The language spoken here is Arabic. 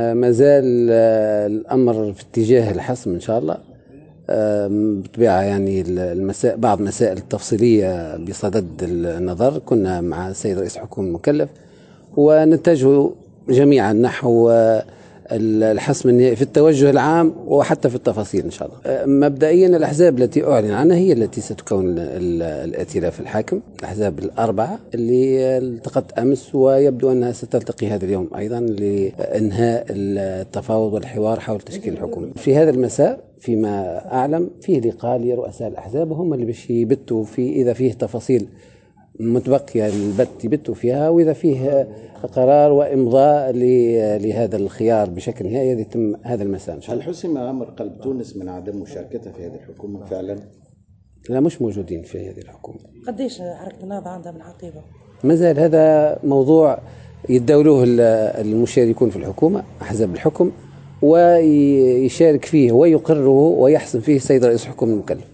ما زال الأمر في اتجاه الحسم إن شاء الله. بالطبيعة يعني بعض المسائل التفصيلية بصدد النظر، كنا مع السيد رئيس الحكومة المكلف ونتجه جميعا نحو الحسم النهائي في التوجه العام وحتى في التفاصيل إن شاء الله. مبدئيا الأحزاب التي أعلن عنها هي التي ستكون الائتلاف الحاكم، الأحزاب الأربعة اللي التقت أمس، ويبدو أنها ستلتقي هذا اليوم أيضا لإنهاء التفاوض والحوار حول تشكيل الحكومة. في هذا المساء فيما أعلم فيه لقاء لرؤساء الأحزاب، وهم اللي باش يبتوا في إذا فيه تفاصيل متبقية البت يبتوا فيها، وإذا فيه قرار وإمضاء لهذا الخيار بشكل نهائي يتم هذا المساء إن شاء الله. هل حسم أمر قلب تونس من عدم مشاركتها في هذه الحكومة فعلا؟ لا، مش موجودين في هذه الحكومة. قديش حركة النهضة عندها من عقيبة؟ ما زال هذا موضوع يتداولوه المشاركون في الحكومة، أحزاب الحكم، ويشارك فيه ويقرره ويحسم فيه السيد رئيس الحكومة المكلف.